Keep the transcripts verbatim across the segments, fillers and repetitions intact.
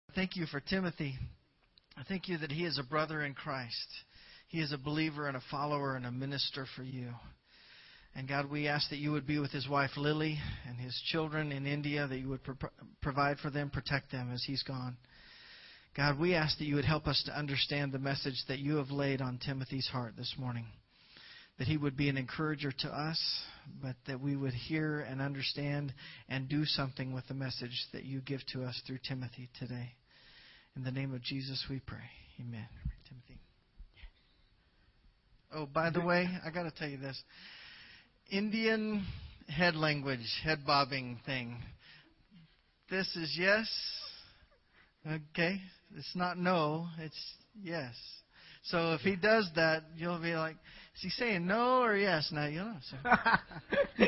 Thank you for Timothy. I thank you that he is a brother in Christ. He is a believer and a follower and a minister for you. And God, we ask that you would be with his wife Lily and his children in India, that you would pro- provide for them, protect them as he's gone. God, we ask that you would help us to understand the message that you have laid on Timothy's heart this morning. That he would be an encourager to us, but that we would hear and understand and do something with the message that you give to us through Timothy today. In the name of Jesus we pray. Amen. Timothy. Oh, by the way, I got to tell you this. Indian head language, head bobbing thing. This is yes. Okay. It's not no. It's yes. So if he does that, you'll be like, is he saying no or yes? Now, you know. So.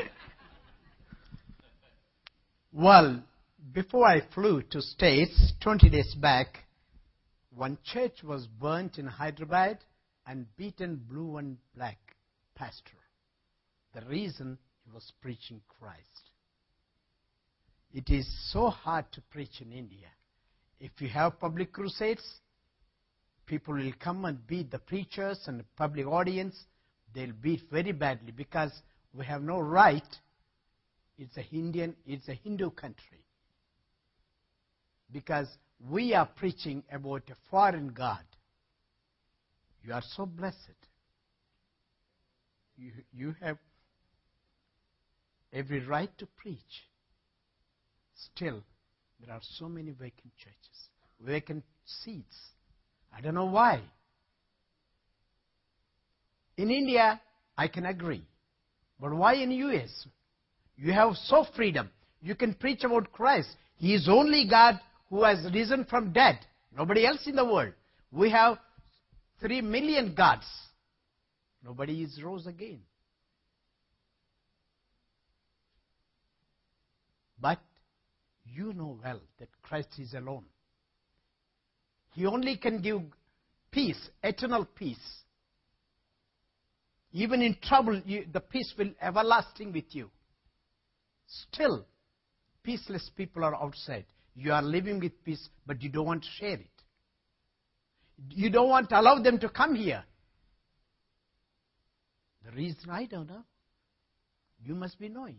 Well, before I flew to States, twenty days back, one church was burnt in Hyderabad and beaten blue and black pastor. The reason, he was preaching Christ. It is so hard to preach in India. If you have public crusades, people will come and beat the preachers and the public audience. They'll beat very badly because we have no right. It's a Indian, it's a Hindu country. Because we are preaching about a foreign God. You are so blessed. You, you have every right to preach. Still, there are so many vacant churches, vacant seats. I don't know why. In India, I can agree. But why in U S? You have so freedom. You can preach about Christ. He is only God who has risen from dead. Nobody else in the world. We have three million gods. Nobody is rose again. But you know well that Christ is alone. He only can give peace, eternal peace. Even in trouble, you, the peace will everlasting with you. Still, peaceless people are outside. You are living with peace, but you don't want to share it. You don't want to allow them to come here. The reason I don't know. You must be knowing.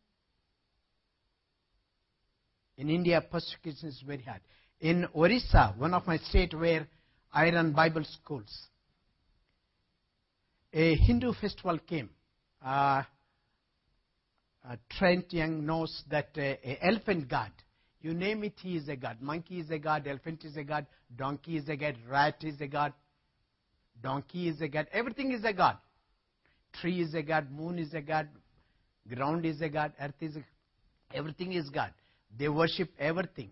In India, persecution is very hard. In Orissa, one of my states where I run Bible schools, a Hindu festival came. Uh, uh, Trent Young knows that uh, an elephant god. You name it, he is a god. Monkey is a god, elephant is a god, donkey is a god, rat is a god, donkey is a god, everything is a god. Tree is a god, moon is a god, ground is a god, earth is a god, everything is God. They worship everything.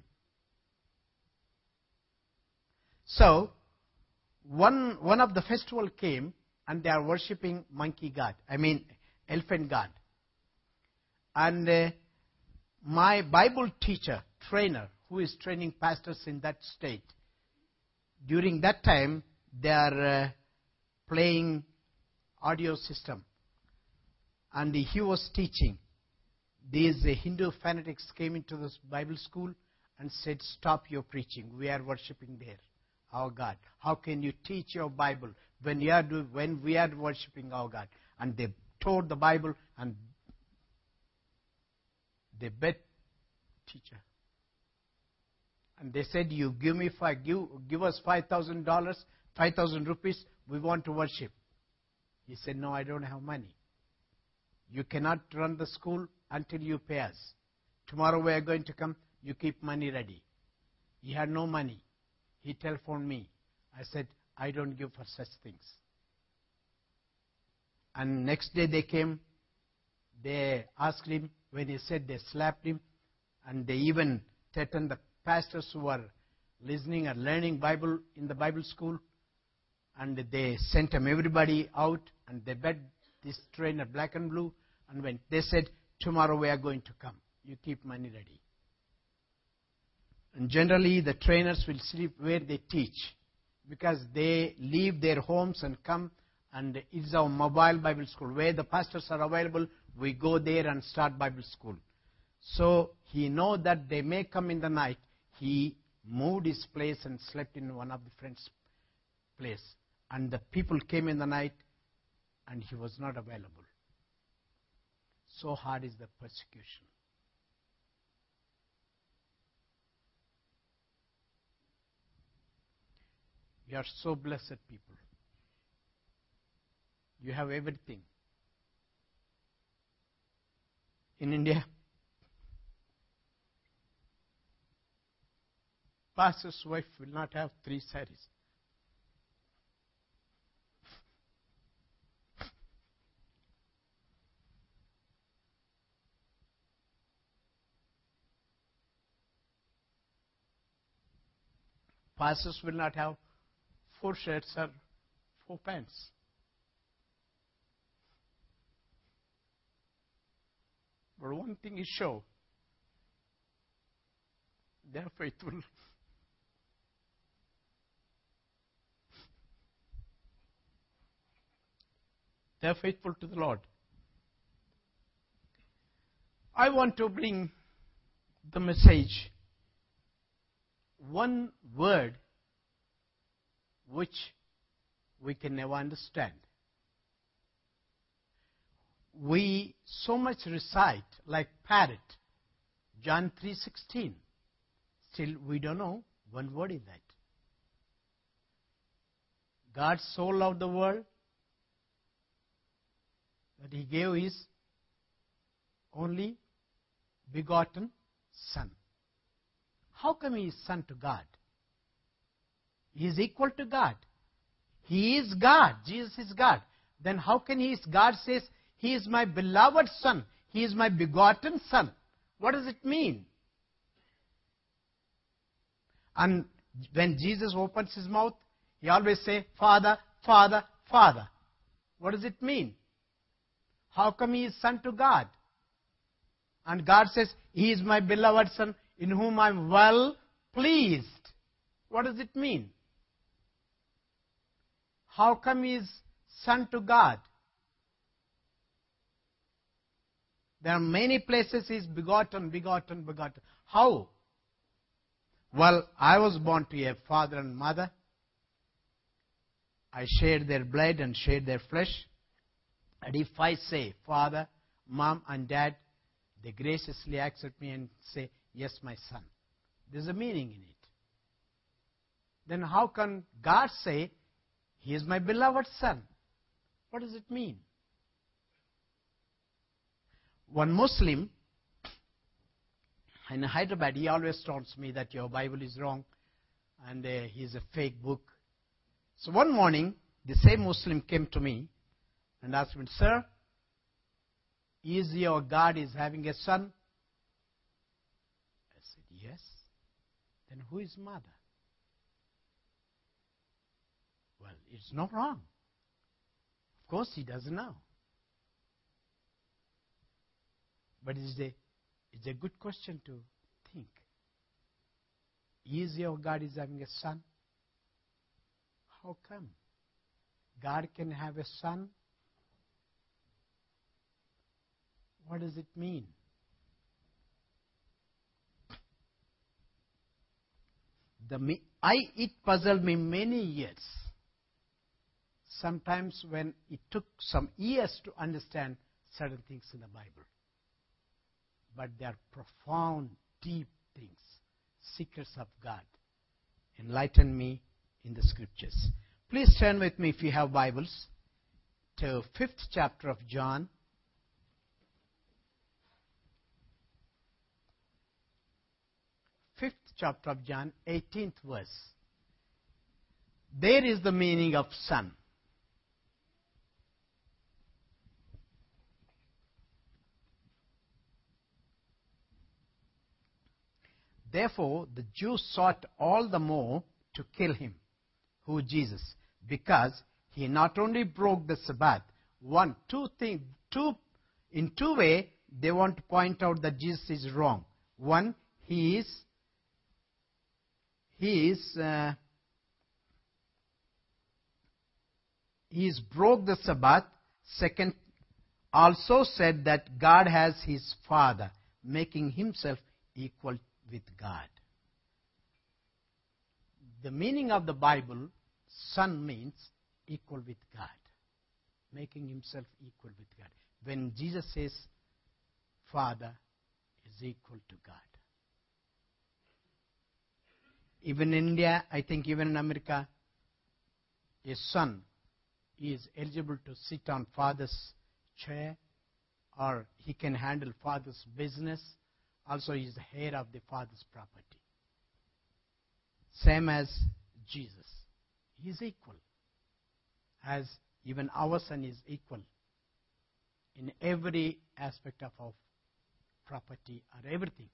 So, one, one of the festival came and they are worshipping monkey god, I mean elephant god. And uh, my Bible teacher, trainer, who is training pastors in that state, during that time they are uh, playing audio system. And he was teaching. These uh, Hindu fanatics came into this Bible school and said, stop your preaching. We are worshipping there, our God. How can you teach your Bible when, you are do, when we are worshipping our God? And they tore the Bible and they bet teacher. And they said, you give me five, give, give us five thousand dollars, five thousand rupees, we want to worship. He said, no, I don't have money. You cannot run the school until you pay us. Tomorrow we are going to come, you keep money ready. He had no money. He telephoned me. I said, I don't give for such things. And next day they came, they asked him, when he said they slapped him, and they even threatened the pastors who were listening and learning Bible in the Bible school, and they sent them everybody out, and they bet this trainer black and blue, and when they said, tomorrow we are going to come, you keep money ready. And generally the trainers will sleep where they teach, because they leave their homes and come, and it's our mobile Bible school. Where the pastors are available, we go there and start Bible school. So he knows that they may come in the night. He moved his place and slept in one of the friends' place. And the people came in the night, and he was not available. So hard is the persecution. You are so blessed people. You have everything. In India, pastor's wife will not have three saris. Pastors will not have four shirts or four pants. But one thing is sure, they are faithful. They are faithful to the Lord. I want to bring the message, one word which we can never understand. We so much recite like parrot, John three sixteen. Still we don't know one word in that. God so loved the world that he gave his only begotten Son. How come he is son to God? He is equal to God. He is God. Jesus is God. Then how can he is God says, he is my beloved Son. He is my begotten Son. What does it mean? And when Jesus opens his mouth, he always say, Father, Father, Father. What does it mean? How come he is son to God? And God says, he is my beloved Son in whom I am well pleased. What does it mean? How come he is son to God? There are many places he is begotten, begotten, begotten. How? Well, I was born to a father and mother. I shared their blood and shared their flesh. And if I say, Father, Mom, and Dad, they graciously accept me and say, yes, my son. There's a meaning in it. Then how can God say, he is my beloved Son? What does it mean? One Muslim in Hyderabad, he always taunts me that your Bible is wrong and uh, he's a fake book. So one morning, the same Muslim came to me and asked me, Sir, is your God is having a son? I said, yes. Then who is mother? Well, it's not wrong. Of course, he doesn't know. But it's a, it's a good question to think. Is your God is having a son? How come? God can have a son? What does it mean? The I it puzzled me many years. Sometimes when it took some years to understand certain things in the Bible. But they are profound, deep things, secrets of God. Enlighten me in the Scriptures. Please turn with me, if you have Bibles, to fifth chapter of John. Fifth chapter of John, eighteenth verse. There is the meaning of son. Therefore, the Jews sought all the more to kill him, who Jesus, because he not only broke the Sabbath, one, two things, two, in two ways, they want to point out that Jesus is wrong. One, he is, he is, uh, he is broke the Sabbath. Second, also said that God has his Father, making himself equal with God. the meaning of the Bible, Son means equal with God, making himself equal with God. When Jesus says Father is equal to God. Even in India, I think even in America, a son is eligible to sit on father's chair, or he can handle father's business. Also, he is the heir of the father's property. Same as Jesus. He is equal. As even our son is equal in every aspect of our property or everything.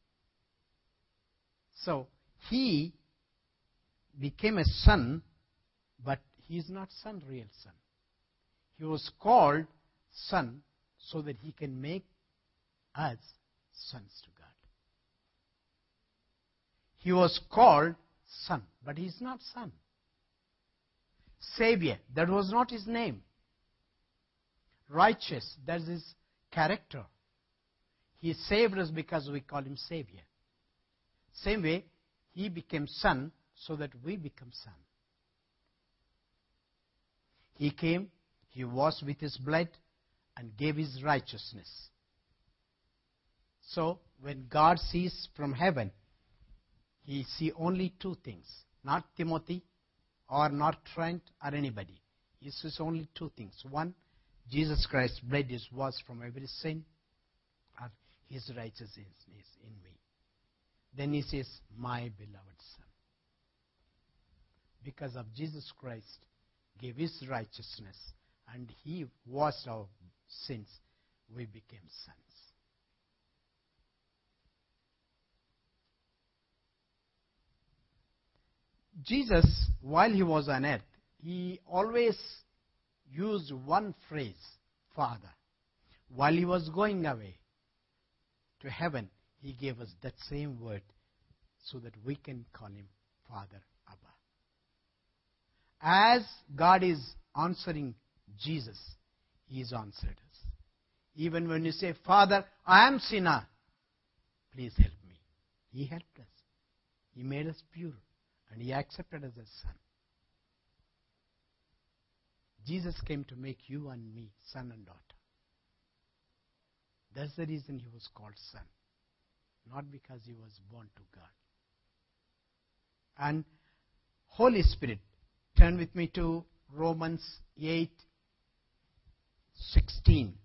So, he became a son, but he is not son, real son. He was called son so that he can make us sons to God. He was called son, but he is not son. Savior, that was not his name. Righteous, that is his character. He saved us because we call him Savior. Same way, he became son so that we become son. He came, he washed with his blood and gave his righteousness. So, when God sees from heaven, he sees only two things. Not Timothy or not Trent or anybody. He sees only two things. One, Jesus Christ's blood is washed from every sin, or his righteousness is in me. Then he says, my beloved son. Because of Jesus Christ gave his righteousness and he washed our sins, we became sons. Jesus, while he was on earth, he always used one phrase, Father. While he was going away to heaven, he gave us that same word so that we can call him Father, Abba. As God is answering Jesus, he has answered us. Even when you say, Father, I am sinner, please help me. He helped us. He made us pure and he accepted us as son. Jesus came to make you and me son and daughter. That's the reason he was called son. Not because he was born to God. And Holy Spirit, turn with me to Romans eight sixteen.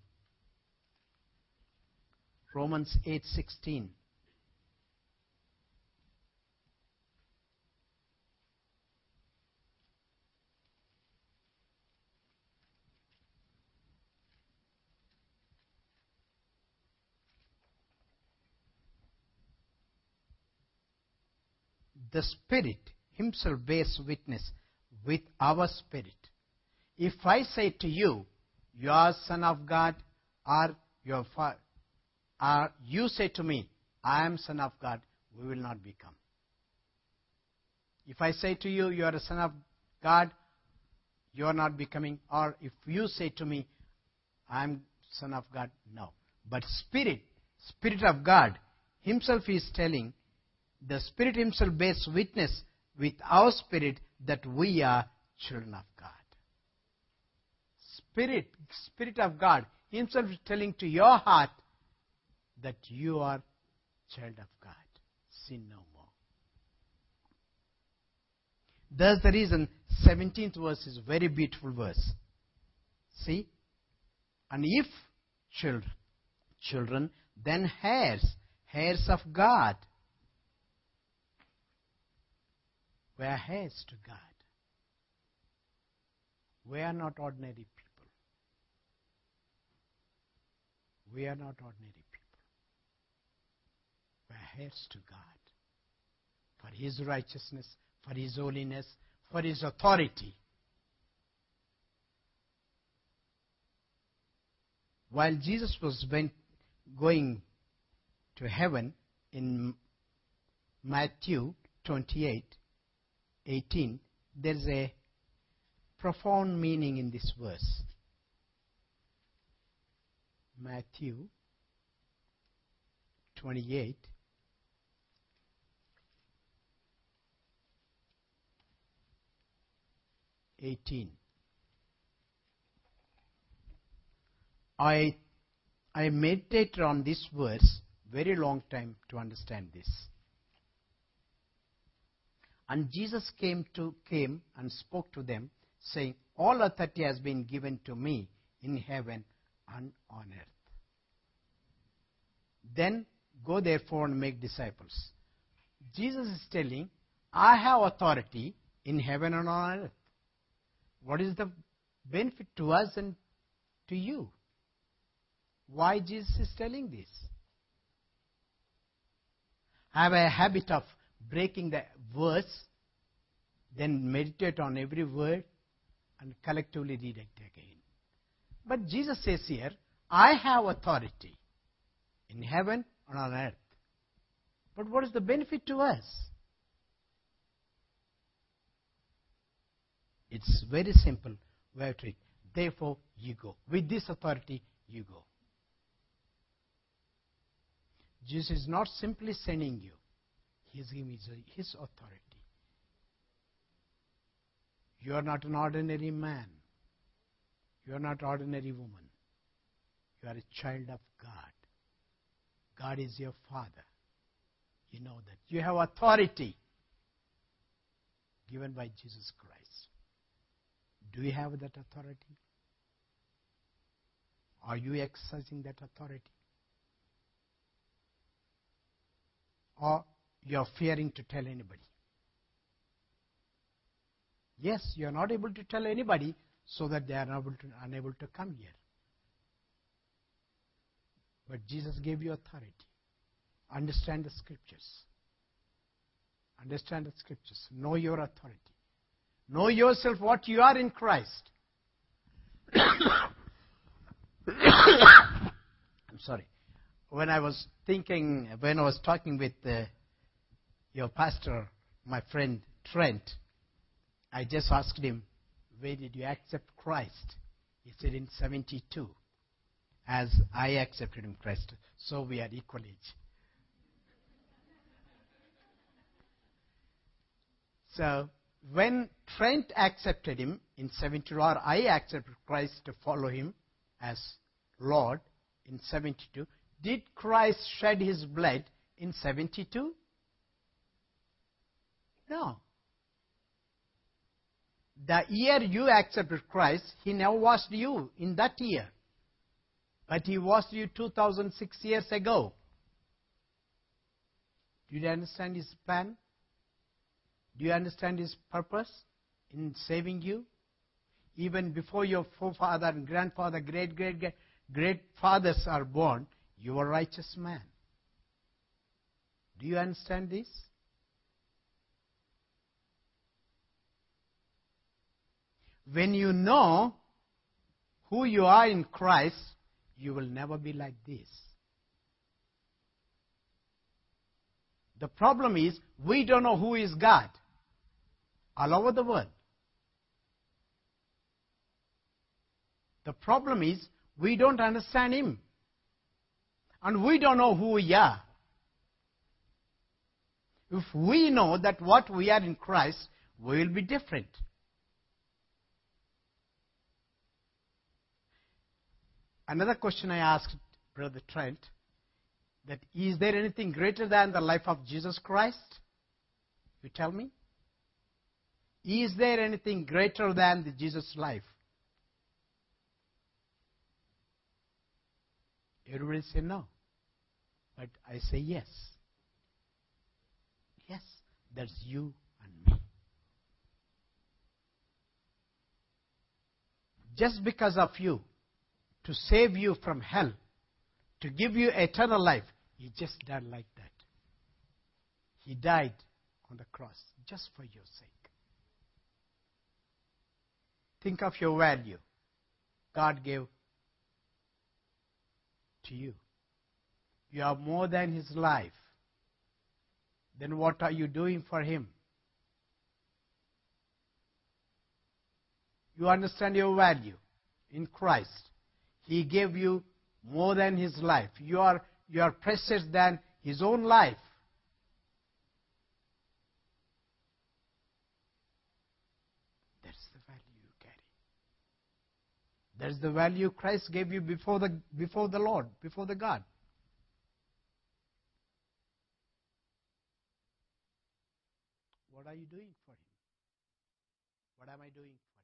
Romans eight sixteen. The Spirit himself bears witness with our spirit. If I say to you, you are son of God, or your fa- or you say to me, I am son of God, we will not become. If I say to you, you are a son of God, you are not becoming. Or if you say to me, I am son of God, no. But Spirit, Spirit of God himself is telling, the Spirit himself bears witness with our spirit that we are children of God. Spirit, Spirit of God himself is telling to your heart that you are child of God. Sin no more. That's the reason seventeenth verse is a very beautiful verse. See? And if children, children, then heirs, heirs of God. We are heirs to God. We are not ordinary people. We are not ordinary people. We are heirs to God. For his righteousness, for his holiness, for his authority. While Jesus was went, going to heaven in Matthew twenty-eight, eighteen, there is a profound meaning in this verse. Matthew twenty-eight, eighteen. I, I meditated on this verse very long time to understand this. And Jesus came to came and spoke to them, saying, all authority has been given to me in heaven and on earth. Then go therefore and make disciples. Jesus is telling, I have authority in heaven and on earth. What is the benefit to us and to you? Why Jesus is telling this? I have a habit of breaking the verse, then meditate on every word, and collectively read it again. But Jesus says here, I have authority in heaven and on earth. But what is the benefit to us? It's very simple. We have to read. Therefore, you go. With this authority, you go. Jesus is not simply sending you. He is giving you his authority. You are not an ordinary man. You are not an ordinary woman. You are a child of God. God is your Father. You know that. You have authority given by Jesus Christ. Do you have that authority? Are you exercising that authority? Or you are fearing to tell anybody? Yes, you are not able to tell anybody so that they are unable to, unable to come here. But Jesus gave you authority. Understand the scriptures. Understand the scriptures. Know your authority. Know yourself what you are in Christ. I'm sorry. When I was thinking, when I was talking with uh, your pastor, my friend Trent, I just asked him, where did you accept Christ? He said in seventy-two, as I accepted him Christ. So we are equal age. So when Trent accepted him in seventy-two, or I accepted Christ to follow him as Lord in seventy-two, did Christ shed his blood in seventy-two? No. The year you accepted Christ, he never washed you in that year. But he washed you two thousand six years ago. Do you understand his plan? Do you understand his purpose in saving you? Even before your forefather and grandfather, great, great, great, great fathers are born, you are a righteous man. Do you understand this? When you know who you are in Christ, you will never be like this. The problem is, we don't know who is God all over the world. The problem is, we don't understand Him. And we don't know who we are. If we know that what we are in Christ, we will be different. Another question I asked Brother Trent, that is there anything greater than the life of Jesus Christ? You tell me. Is there anything greater than the Jesus life? Everybody say no. But I say yes. Yes, that's you and me. Just because of you, to save you from hell, to give you eternal life, He just died like that. He died on the cross just for your sake. Think of your value God gave to you. You are more than His life. Then what are you doing for Him? You understand your value in Christ. He gave you more than His life. You are, you are precious than His own life. That's the value you carry. That's the value Christ gave you before the, before the Lord, before the God. What are you doing for Him? What am I doing for Him?